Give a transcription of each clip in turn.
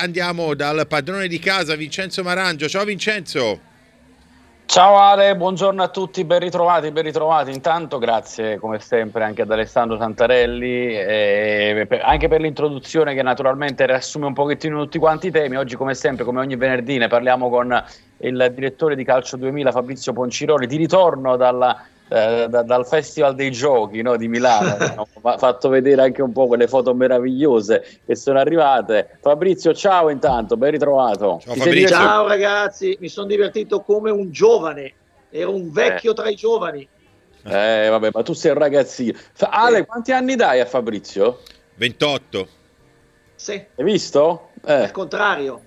andiamo dal padrone di casa, Vincenzo Marangio. Ciao Vincenzo. Ciao Ale, buongiorno a tutti, ben ritrovati. Intanto grazie come sempre anche ad Alessandro Santarelli, anche per l'introduzione che naturalmente riassume un pochettino tutti quanti i temi. Oggi come sempre, come ogni venerdì, ne parliamo con il direttore di Calcio 2000 Fabrizio Ponciroli, di ritorno dal Festival dei Giochi, no, di Milano. Abbiamo fatto vedere anche un po' quelle foto meravigliose che sono arrivate. Fabrizio, ciao intanto, ben ritrovato. Ciao Fabrizio. Ciao ragazzi, mi sono divertito come un giovane, ero un vecchio tra i giovani. Vabbè, ma tu sei un ragazzino. Ale, quanti anni dai a Fabrizio? 28. Sì. Hai visto? Al contrario.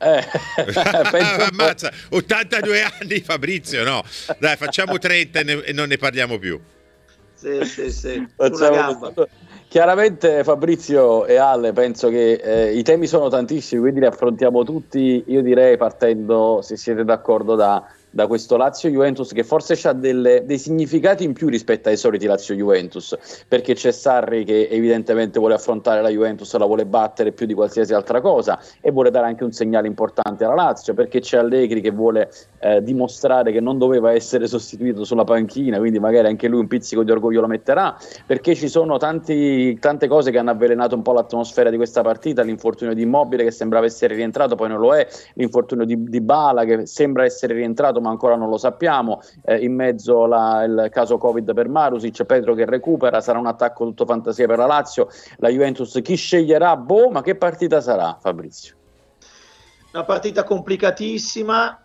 Ammazza, 82 anni Fabrizio, no? Dai, facciamo 30 e non ne parliamo più. Sì. Sulla gamba. Chiaramente Fabrizio e Ale, penso che i temi sono tantissimi, quindi li affrontiamo tutti, io direi partendo, se siete d'accordo, da questo Lazio-Juventus, che forse ha dei significati in più rispetto ai soliti Lazio-Juventus, perché c'è Sarri che evidentemente vuole affrontare la Juventus, la vuole battere più di qualsiasi altra cosa e vuole dare anche un segnale importante alla Lazio, perché c'è Allegri che vuole dimostrare che non doveva essere sostituito sulla panchina, quindi magari anche lui un pizzico di orgoglio lo metterà, perché ci sono tante cose che hanno avvelenato un po' l'atmosfera di questa partita, l'infortunio di Immobile che sembrava essere rientrato, poi non lo è, l'infortunio di Dybala che sembra essere rientrato ma ancora non lo sappiamo, in mezzo il caso Covid per Marusic, Pedro che recupera, sarà un attacco tutto fantasia per la Lazio, la Juventus chi sceglierà? Ma che partita sarà, Fabrizio? Una partita complicatissima,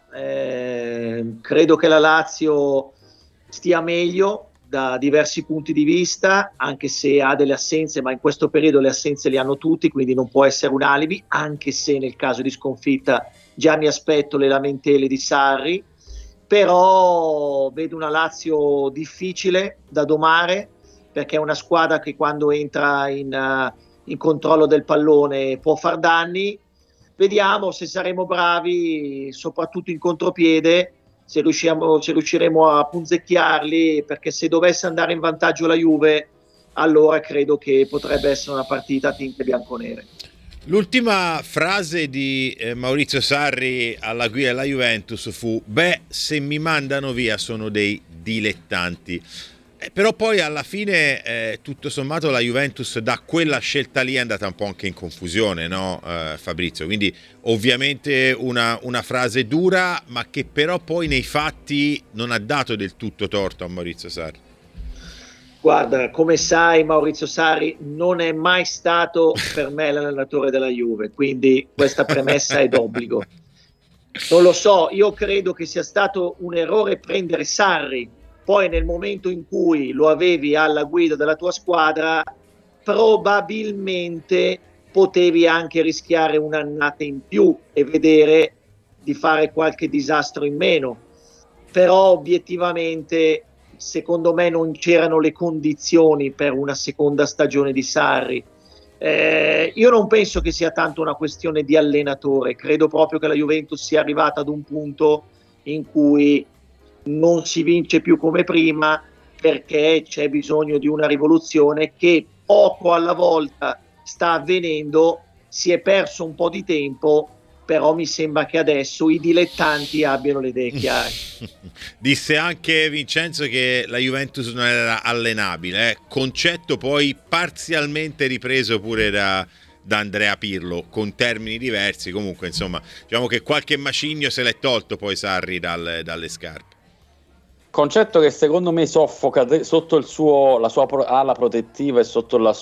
credo che la Lazio stia meglio da diversi punti di vista, anche se ha delle assenze, ma in questo periodo le assenze le hanno tutti, quindi non può essere un alibi, anche se nel caso di sconfitta già mi aspetto le lamentele di Sarri. Però vedo una Lazio difficile da domare, perché è una squadra che quando entra in controllo del pallone può far danni. Vediamo se saremo bravi, soprattutto in contropiede, se riusciremo a punzecchiarli, perché se dovesse andare in vantaggio la Juve, allora credo che potrebbe essere una partita a tinte bianconere. L'ultima frase di Maurizio Sarri alla guida della Juventus fu: se mi mandano via sono dei dilettanti. Però poi alla fine tutto sommato la Juventus da quella scelta lì è andata un po' anche in confusione, no Fabrizio? Quindi ovviamente una frase dura, ma che però poi nei fatti non ha dato del tutto torto a Maurizio Sarri. Guarda, come sai, Maurizio Sarri non è mai stato per me l'allenatore della Juve, quindi questa premessa è d'obbligo. Non lo so, io credo che sia stato un errore prendere Sarri, poi nel momento in cui lo avevi alla guida della tua squadra, probabilmente potevi anche rischiare un'annata in più e vedere di fare qualche disastro in meno, però obiettivamente secondo me non c'erano le condizioni per una seconda stagione di Sarri. Io non penso che sia tanto una questione di allenatore, credo proprio che la Juventus sia arrivata ad un punto in cui non si vince più come prima, perché c'è bisogno di una rivoluzione che poco alla volta sta avvenendo, si è perso un po' di tempo, però mi sembra che adesso i dilettanti abbiano le idee chiare. Disse anche Vincenzo che la Juventus non era allenabile, concetto poi parzialmente ripreso pure da Andrea Pirlo con termini diversi. Comunque insomma diciamo che qualche macigno se l'è tolto poi Sarri dalle scarpe. Concetto che secondo me soffoca sotto la sua ala protettiva e sotto il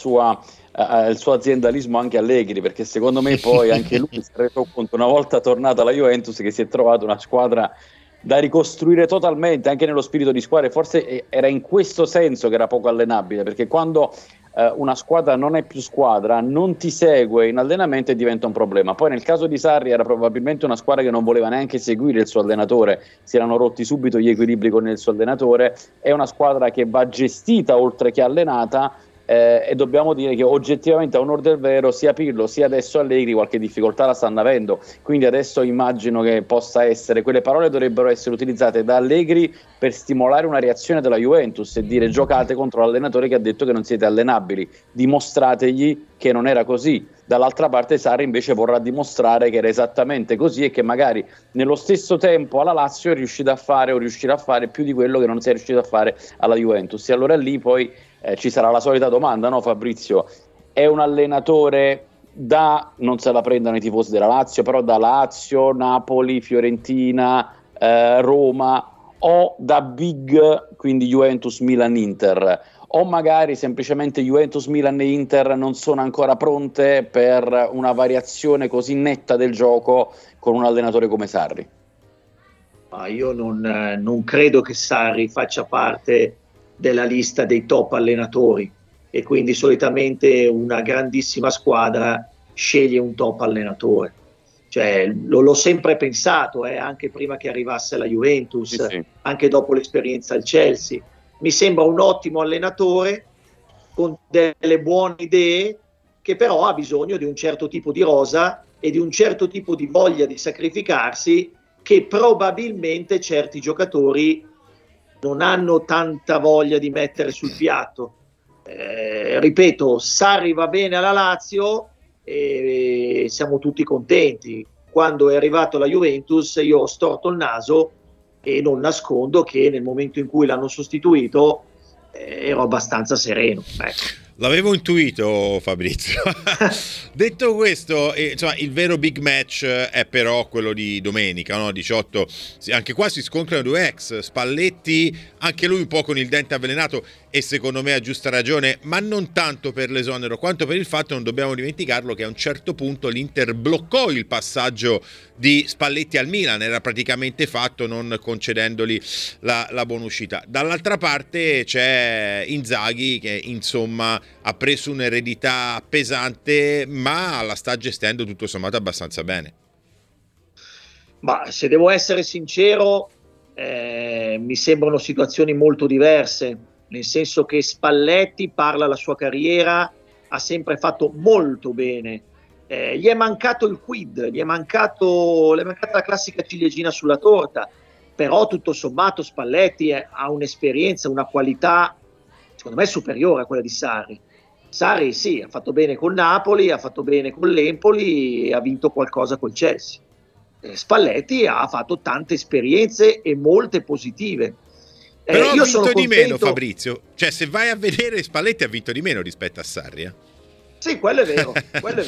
suo aziendalismo anche Allegri, perché secondo me poi anche lui si è reso conto una volta tornata alla Juventus che si è trovato una squadra da ricostruire totalmente anche nello spirito di squadra, e forse era in questo senso che era poco allenabile, perché quando una squadra non è più squadra, non ti segue in allenamento e diventa un problema. Poi nel caso di Sarri era probabilmente una squadra che non voleva neanche seguire il suo allenatore, si erano rotti subito gli equilibri con il suo allenatore. È una squadra che va gestita oltre che allenata, e dobbiamo dire che oggettivamente, a onor del vero, sia Pirlo sia adesso Allegri qualche difficoltà la stanno avendo, quindi adesso immagino che possa essere, quelle parole dovrebbero essere utilizzate da Allegri per stimolare una reazione della Juventus e dire: giocate contro l'allenatore che ha detto che non siete allenabili, dimostrategli che non era così. Dall'altra parte Sarri invece vorrà dimostrare che era esattamente così e che magari nello stesso tempo alla Lazio è riuscito a fare o riuscirà a fare più di quello che non si è riuscito a fare alla Juventus. E allora lì poi ci sarà la solita domanda, no Fabrizio? È un allenatore non se la prendano i tifosi della Lazio, però da Lazio, Napoli, Fiorentina, Roma, o da big, quindi Juventus, Milan, Inter, o magari semplicemente Juventus, Milan e Inter non sono ancora pronte per una variazione così netta del gioco con un allenatore come Sarri? Io non credo che Sarri faccia parte della lista dei top allenatori, e quindi solitamente una grandissima squadra sceglie un top allenatore. Cioè, l'ho sempre pensato, anche prima che arrivasse la Juventus, sì. Anche dopo l'esperienza al Chelsea. Mi sembra un ottimo allenatore con delle buone idee, che però ha bisogno di un certo tipo di rosa e di un certo tipo di voglia di sacrificarsi, che probabilmente certi giocatori non hanno tanta voglia di mettere sul piatto. Ripeto, Sarri va bene alla Lazio e siamo tutti contenti. Quando è arrivato la Juventus io ho storto il naso e non nascondo che nel momento in cui l'hanno sostituito ero abbastanza sereno. L'avevo intuito, Fabrizio. Detto questo, insomma, il vero big match è però quello di domenica, no? 18. Anche qua si scontrano due ex. Spalletti, anche lui un po' con il dente avvelenato, e secondo me a giusta ragione, ma non tanto per l'esonero quanto per il fatto, non dobbiamo dimenticarlo, che a un certo punto l'Inter bloccò il passaggio di Spalletti al Milan, era praticamente fatto, non concedendogli la buona uscita. Dall'altra parte c'è Inzaghi che insomma ha preso un'eredità pesante, ma la sta gestendo tutto sommato abbastanza bene. Ma se devo essere sincero, mi sembrano situazioni molto diverse, nel senso che Spalletti parla la sua carriera, ha sempre fatto molto bene, gli è mancato il quid, gli è mancata la classica ciliegina sulla torta, però tutto sommato Spalletti ha un'esperienza, una qualità secondo me superiore a quella di Sarri. Sarri sì, ha fatto bene con Napoli, ha fatto bene con l'Empoli e ha vinto qualcosa col Chelsea. Spalletti ha fatto tante esperienze e molte positive. Però io sono contento di meno, Fabrizio. Cioè, se vai a vedere, Spalletti ha vinto di meno rispetto a Sarri. Sì, quello è vero, quello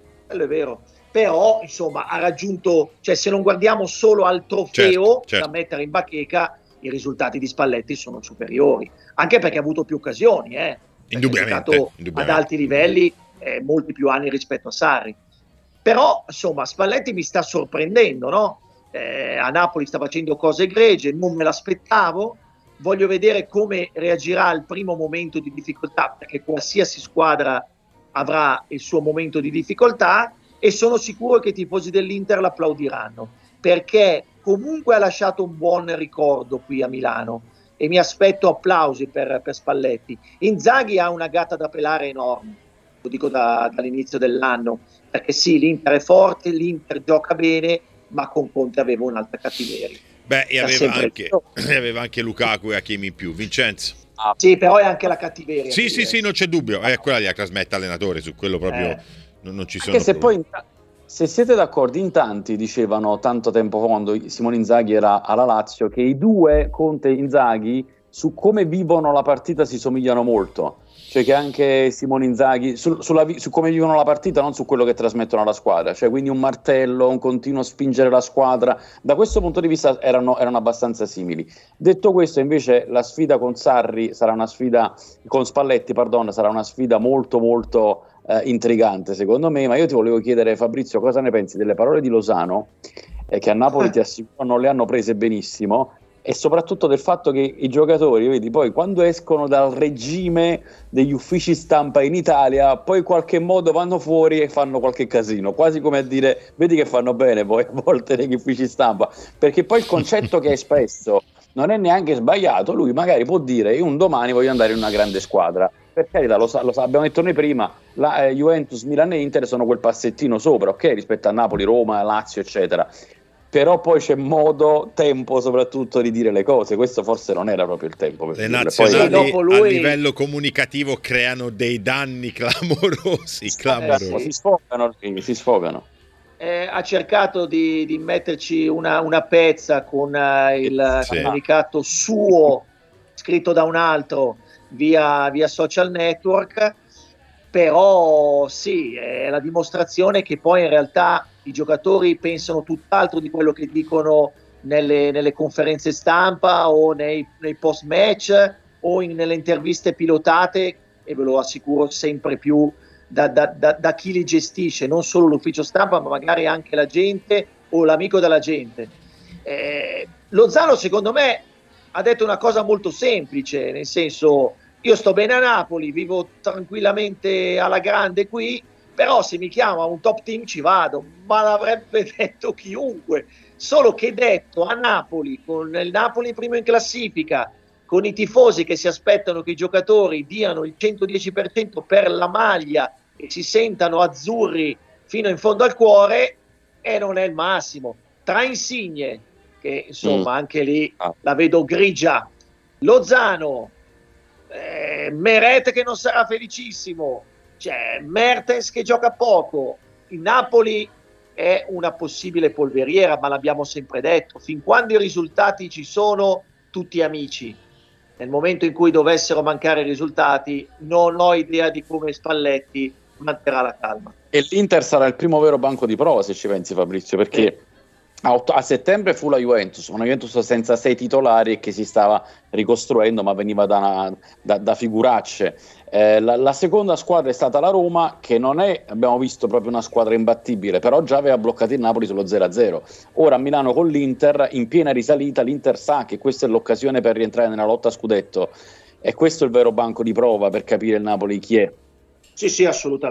è vero. Però, insomma, ha raggiunto, cioè se non guardiamo solo al trofeo certo. Da mettere in bacheca, i risultati di Spalletti sono superiori, anche perché ha avuto più occasioni, indubbiamente, ha giocato ad alti livelli molti più anni rispetto a Sarri. Però, insomma, Spalletti mi sta sorprendendo, no? A Napoli sta facendo cose egregie, non me l'aspettavo. Voglio vedere come reagirà al primo momento di difficoltà, perché qualsiasi squadra avrà il suo momento di difficoltà, e sono sicuro che i tifosi dell'Inter l'applaudiranno, perché comunque ha lasciato un buon ricordo qui a Milano e mi aspetto applausi per Spalletti. Inzaghi ha una gatta da pelare enorme, lo dico dall'inizio dell'anno, perché sì, l'Inter è forte, l'Inter gioca bene, ma con Conte aveva un'altra cattiveria. Beh, e aveva anche Lukaku e Hakimi in più. Vincenzo? Sì, però è anche la cattiveria. Sì, non c'è dubbio. Quella li trasmette allenatore, su quello proprio non ci sono. Anche se poi, se siete d'accordo, in tanti dicevano tanto tempo fa, quando Simone Inzaghi era alla Lazio, che i due, Conte e Inzaghi, su come vivono la partita si somigliano molto. Cioè che anche Simone Inzaghi su come vivono la partita, non su quello che trasmettono alla squadra, cioè quindi un martello, un continuo spingere la squadra, da questo punto di vista erano abbastanza simili. Detto questo, invece, la sfida con Sarri sarà una sfida, con Spalletti, sarà una sfida molto molto intrigante secondo me. Ma io ti volevo chiedere, Fabrizio, cosa ne pensi delle parole di Lozano, che a Napoli ti assicuro non le hanno prese benissimo, e soprattutto del fatto che i giocatori, vedi, poi quando escono dal regime degli uffici stampa in Italia, poi in qualche modo vanno fuori e fanno qualche casino, quasi come a dire: vedi che fanno bene poi a volte negli uffici stampa, perché poi il concetto che ha espresso non è neanche sbagliato, lui magari può dire io un domani voglio andare in una grande squadra, per carità, lo abbiamo detto noi prima, la Juventus, Milan e Inter sono quel passettino sopra, ok, rispetto a Napoli, Roma, Lazio eccetera, però poi c'è modo, tempo soprattutto di dire le cose, questo forse non era proprio il tempo per le dirle. nazionali poi, a livello comunicativo creano dei danni clamorosi. Si sfogano. Ha cercato di metterci una pezza con il comunicato suo scritto da un altro via social network, però sì, è la dimostrazione che poi in realtà i giocatori pensano tutt'altro di quello che dicono nelle conferenze stampa o nei post match o nelle interviste pilotate, e ve lo assicuro sempre più da chi li gestisce, non solo l'ufficio stampa ma magari anche la gente o l'amico della gente. Lozano secondo me ha detto una cosa molto semplice, nel senso: io sto bene a Napoli, vivo tranquillamente alla grande qui, però se mi chiama un top team ci vado, ma l'avrebbe detto chiunque, solo che detto a Napoli, con il Napoli primo in classifica, con i tifosi che si aspettano che i giocatori diano il 110% per la maglia e si sentano azzurri fino in fondo al cuore, e non è il massimo. Tra Insigne, che insomma anche lì la vedo grigia, Lozano, Meret che non sarà felicissimo, c'è Mertens che gioca poco, il Napoli è una possibile polveriera, ma l'abbiamo sempre detto, fin quando i risultati ci sono, tutti amici. Nel momento in cui dovessero mancare i risultati, non ho idea di come Spalletti manterrà la calma. E l'Inter sarà il primo vero banco di prova, se ci pensi, Fabrizio, perché a settembre fu la Juventus, una Juventus senza 6 titolari che si stava ricostruendo, ma veniva da figuracce. La seconda squadra è stata la Roma, che non è, abbiamo visto, proprio una squadra imbattibile, però già aveva bloccato il Napoli sullo 0-0. Ora a Milano con l'Inter, in piena risalita, l'Inter sa che questa è l'occasione per rientrare nella lotta a scudetto, e questo è il vero banco di prova per capire il Napoli chi è. Sì,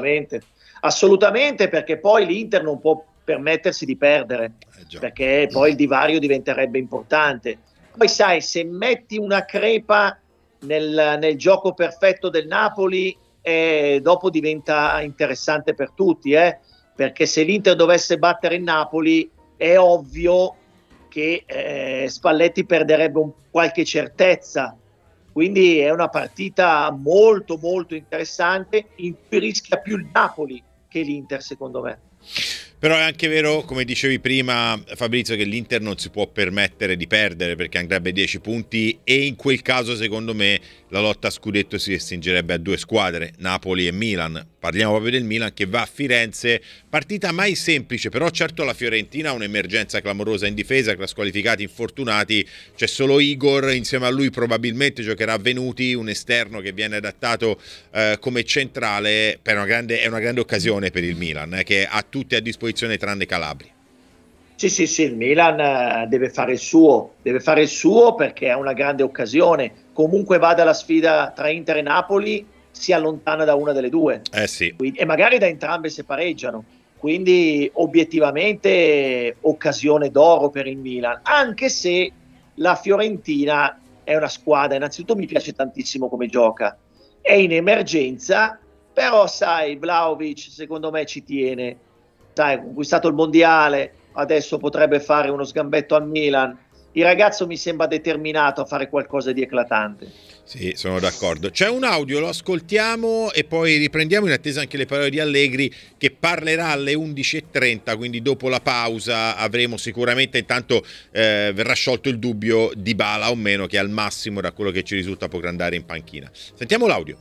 assolutamente, perché poi l'Inter non può permettersi di perdere, perché poi il divario diventerebbe importante. Poi sai, se metti una crepa nel gioco perfetto del Napoli, dopo diventa interessante per tutti, perché se l'Inter dovesse battere il Napoli è ovvio che Spalletti perderebbe qualche certezza. Quindi è una partita molto molto interessante, in cui rischia più il Napoli che l'Inter, secondo me. Però è anche vero, come dicevi prima, Fabrizio, che l'Inter non si può permettere di perdere, perché andrebbe 10 punti e in quel caso, secondo me, la lotta a scudetto si restringerebbe a 2 squadre, Napoli e Milan. Parliamo proprio del Milan che va a Firenze, partita mai semplice, però certo la Fiorentina ha un'emergenza clamorosa in difesa, con squalificati, infortunati, c'è solo Igor, insieme a lui probabilmente giocherà Venuti, un esterno che viene adattato come centrale, è una grande occasione per il Milan, che ha tutti a disposizione tranne Calabria. Sì, il Milan deve fare il suo perché è una grande occasione, comunque vada la sfida tra Inter e Napoli, si allontana da una delle due, sì. E magari da entrambe se pareggiano, quindi obiettivamente occasione d'oro per il Milan, anche se la Fiorentina è una squadra, innanzitutto mi piace tantissimo come gioca, è in emergenza, però sai, Vlahovic secondo me ci tiene, sai, ha conquistato il mondiale, adesso potrebbe fare uno sgambetto al Milan. Il ragazzo mi sembra determinato a fare qualcosa di eclatante. Sì, sono d'accordo. C'è un audio, lo ascoltiamo e poi riprendiamo, in attesa anche le parole di Allegri, che parlerà alle 11:30, quindi dopo la pausa avremo sicuramente, intanto verrà sciolto il dubbio di Dybala o meno, che al massimo, da quello che ci risulta, potrà andare in panchina. Sentiamo l'audio.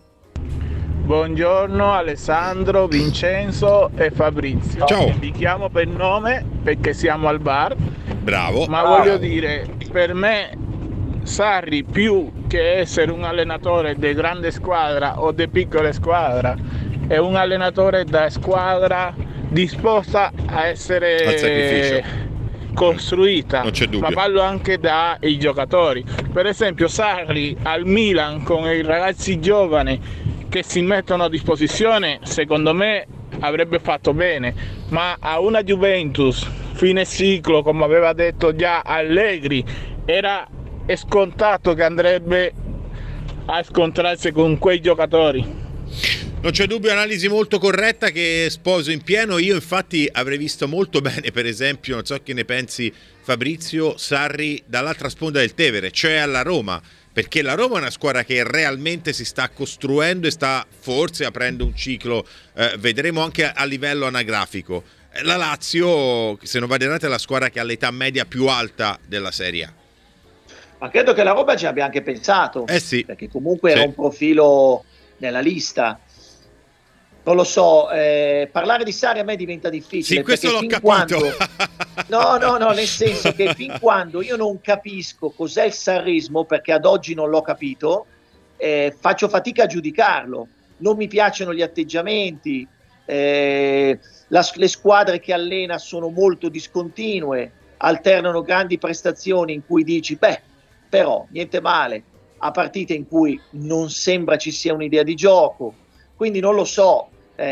Buongiorno Alessandro, Vincenzo e Fabrizio. Ciao. Vi chiamo per nome perché siamo al bar. Bravo. Ma voglio dire, per me Sarri, più che essere un allenatore di grande squadra o di piccole squadre, è un allenatore da squadra disposta a essere costruita. Non c'è dubbio. Ma parlo anche dai giocatori. Per esempio Sarri al Milan con i ragazzi giovani che si mettono a disposizione, secondo me avrebbe fatto bene, ma a una Juventus fine ciclo, come aveva detto già Allegri, era è scontato che andrebbe a scontrarsi con quei giocatori. Non c'è dubbio, analisi molto corretta che sposo in pieno. Io infatti avrei visto molto bene, per esempio, non so che ne pensi Fabrizio, Sarri dall'altra sponda del Tevere, cioè alla Roma, perché la Roma è una squadra che realmente si sta costruendo e sta forse aprendo un ciclo, vedremo anche a livello anagrafico. La Lazio, se non vado errato, è la squadra che ha l'età media più alta della Serie A. Ma credo che la Roma ci abbia anche pensato, Sì, perché comunque era un profilo nella lista. Non lo so, parlare di Sarri a me diventa difficile. Sì, questo l'ho capito. No, nel senso che fin quando io non capisco cos'è il sarrismo, perché ad oggi non l'ho capito, faccio fatica a giudicarlo. Non mi piacciono gli atteggiamenti, le squadre che allena sono molto discontinue, alternano grandi prestazioni in cui dici, però niente male, a partite in cui non sembra ci sia un'idea di gioco. Quindi non lo so,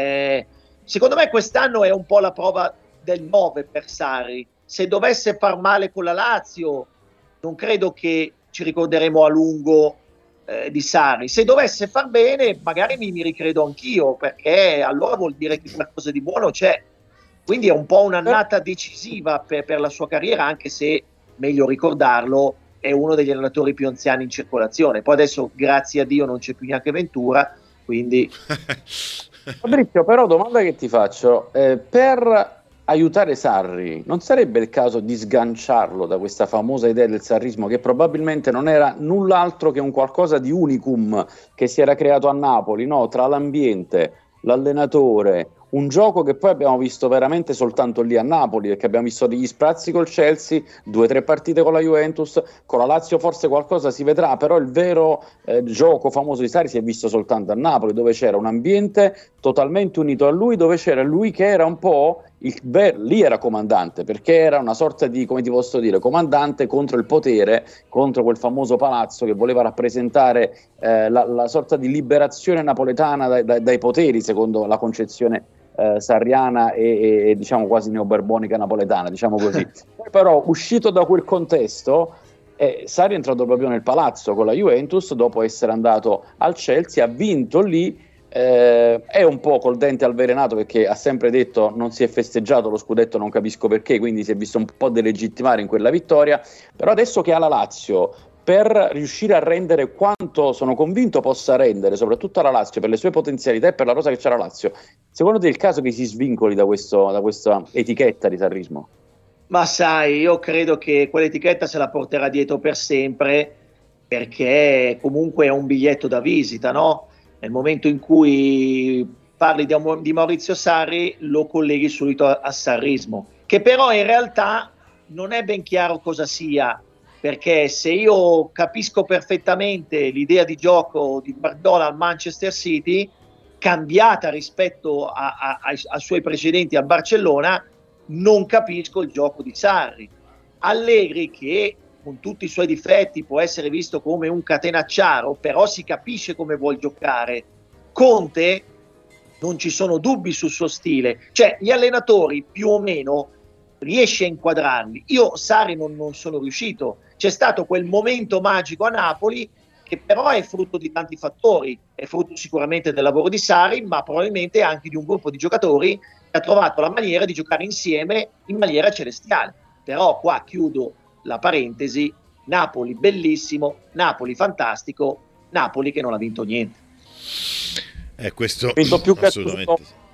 secondo me quest'anno è un po' la prova del 9 per Sarri. Se dovesse far male con la Lazio, non credo che ci ricorderemo a lungo di Sarri. Se dovesse far bene, magari mi ricredo anch'io, perché allora vuol dire che qualcosa di buono c'è. Quindi è un po' un'annata decisiva per la sua carriera, anche se, meglio ricordarlo, è uno degli allenatori più anziani in circolazione. Poi adesso, grazie a Dio, non c'è più neanche Ventura, quindi... Fabrizio, però domanda che ti faccio, per aiutare Sarri non sarebbe il caso di sganciarlo da questa famosa idea del sarrismo, che probabilmente non era null'altro che un qualcosa di unicum che si era creato a Napoli, no? Tra l'ambiente, l'allenatore, un gioco che poi abbiamo visto veramente soltanto lì a Napoli, perché abbiamo visto degli sprazzi col Chelsea, 2 o 3 partite con la Juventus, con la Lazio forse qualcosa si vedrà, però il vero gioco famoso di Sarri si è visto soltanto a Napoli, dove c'era un ambiente totalmente unito a lui, dove c'era lui che era un po' lì era comandante, perché era una sorta di, come ti posso dire, comandante contro il potere, contro quel famoso palazzo che voleva rappresentare la sorta di liberazione napoletana dai poteri, secondo la concezione sarriana e diciamo quasi neoberbonica napoletana, diciamo così. Poi però, uscito da quel contesto, Sarri è entrato proprio nel palazzo con la Juventus dopo essere andato al Chelsea, ha vinto lì, è un po' col dente avvelenato, perché ha sempre detto non si è festeggiato lo scudetto, non capisco perché, quindi si è visto un po' delegittimare in quella vittoria. Però adesso che ha la Lazio, per riuscire a rendere quanto sono convinto possa rendere, soprattutto alla Lazio, per le sue potenzialità e per la rosa che c'è la Lazio, secondo te è il caso che si svincoli da questa etichetta di sarrismo? Ma sai, io credo che quell'etichetta se la porterà dietro per sempre, perché comunque è un biglietto da visita, no? Nel momento in cui parli di Maurizio Sarri, lo colleghi subito a sarrismo, che però in realtà non è ben chiaro cosa sia, perché se io capisco perfettamente l'idea di gioco di Guardiola al Manchester City, cambiata rispetto ai suoi precedenti al Barcellona, non capisco il gioco di Sarri. Allegri, che con tutti i suoi difetti può essere visto come un catenacciaro, però si capisce come vuol giocare. Conte, non ci sono dubbi sul suo stile, cioè gli allenatori più o meno riesce a inquadrarli. Io Sarri non sono riuscito. C'è stato quel momento magico a Napoli, che però è frutto di tanti fattori, è frutto sicuramente del lavoro di Sarri, ma probabilmente anche di un gruppo di giocatori che ha trovato la maniera di giocare insieme in maniera celestiale. Però qua chiudo la parentesi: Napoli bellissimo, Napoli fantastico, Napoli che non ha vinto niente. Questo vinto più assolutamente.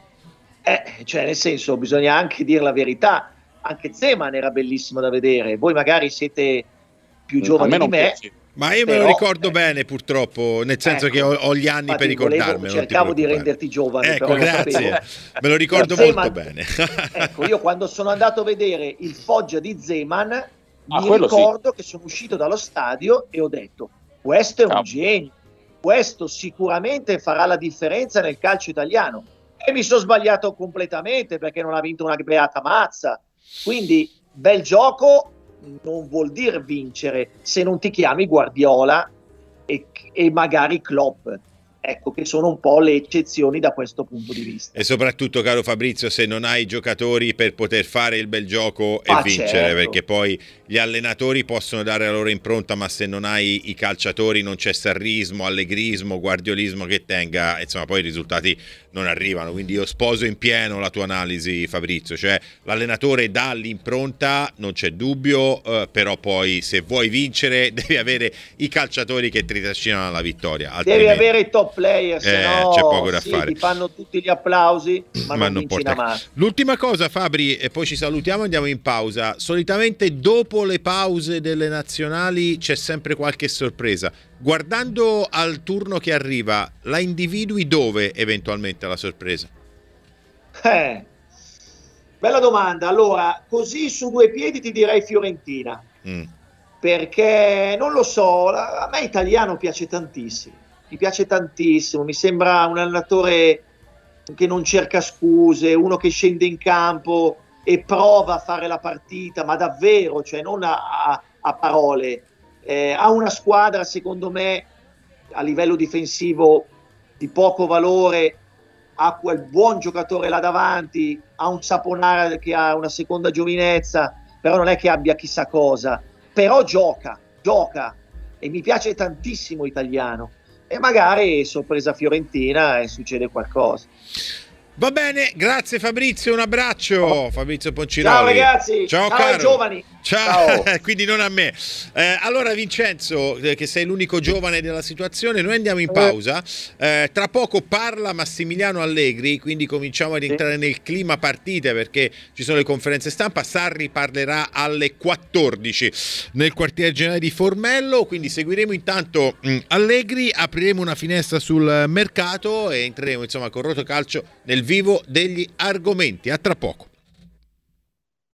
Cioè, nel senso, bisogna anche dire la verità. Anche Zeman era bellissimo da vedere. Voi magari siete più giovani di me. Ma io me lo ricordo bene, purtroppo, nel senso che ho gli anni per ricordarmelo. Cercavo di renderti giovane. Ecco, però grazie, me lo ricordo molto bene. Ecco, io quando sono andato a vedere il Foggia di Zeman, mi ricordo che sono uscito dallo stadio e ho detto: questo è un genio, questo sicuramente farà la differenza nel calcio italiano. E mi sono sbagliato completamente, perché non ha vinto una beata mazza. Quindi bel gioco non vuol dire vincere se non ti chiami Guardiola e magari Klopp, ecco, che sono un po' le eccezioni da questo punto di vista. E soprattutto, caro Fabrizio, se non hai giocatori per poter fare il bel gioco e vincere, certo. Perché poi gli allenatori possono dare la loro impronta, ma se non hai i calciatori non c'è sarrismo, allegrismo, guardiolismo che tenga, insomma poi i risultati non arrivano. Quindi io sposo in pieno la tua analisi, Fabrizio, cioè l'allenatore dà l'impronta, non c'è dubbio, però poi se vuoi vincere devi avere i calciatori che ti trascinano alla vittoria, devi avere i top player, se no c'è poco da fare, ti fanno tutti gli applausi ma non vinci una mano. L'ultima cosa, Fabri, e poi ci salutiamo e andiamo in pausa. Solitamente dopo le pause delle nazionali c'è sempre qualche sorpresa. Guardando al turno che arriva, la individui dove eventualmente la sorpresa? Bella domanda. Allora, così su due piedi ti direi Fiorentina, perché non lo so, a me italiano piace tantissimo, mi piace tantissimo, mi sembra un allenatore che non cerca scuse, uno che scende in campo e prova a fare la partita, ma davvero, cioè non a parole. Ha una squadra, secondo me, a livello difensivo di poco valore, ha quel buon giocatore là davanti, ha un Saponara che ha una seconda giovinezza, però non è che abbia chissà cosa, però gioca e mi piace tantissimo italiano, e magari sorpresa Fiorentina e succede qualcosa. Va bene, grazie Fabrizio, un abbraccio. Fabrizio Ponciroli. Ciao ragazzi, ciao caro. Giovani. Ciao. Quindi non a me. Allora Vincenzo, che sei l'unico giovane della situazione, noi andiamo in pausa. Tra poco parla Massimiliano Allegri, quindi cominciamo ad entrare nel clima partite, perché ci sono le conferenze stampa. Sarri parlerà alle 14 nel quartier generale di Formello, quindi seguiremo intanto Allegri, apriremo una finestra sul mercato e entreremo insomma con Rotocalcio nel vivo degli argomenti. A tra poco.